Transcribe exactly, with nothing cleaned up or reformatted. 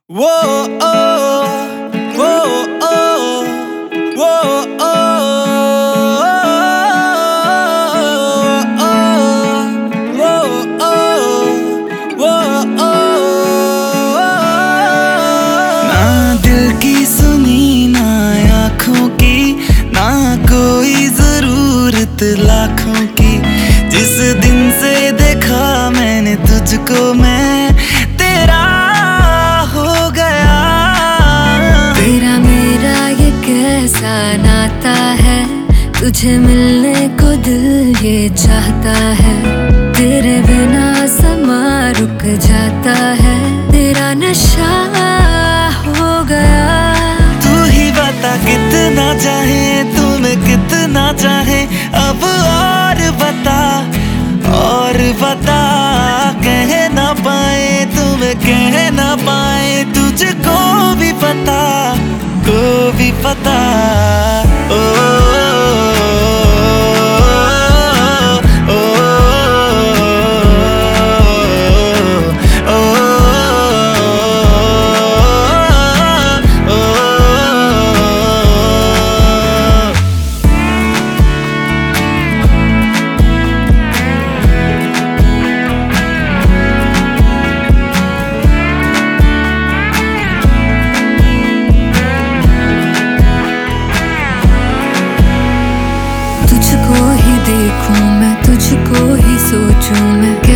वो ओ वो ओ वो ओ वो ओ वो ओ ना दिल की सुनी ना आँखों की ना कोई जरूरत लाखों की। जिस दिन से देखा मैंने तुझको मैं तेरा हो गया। तेरा मेरा ये कैसा नाता है, तुझे मिलने को दिल ये चाहता है। तेरे बिना समा रुक जाता है, तेरा नशा हो गया। तू ही बता कितना चाहे तुम्हें कितना चाहे, अब और बता और बता। कह ना पाए तुम्हें कह ना पाए, तुझको भी पता को भी पता। ओ, ओ, ओ, ओ, ओ, तुझको ही देखूं मैं, तुझको ही सोचूं मैं,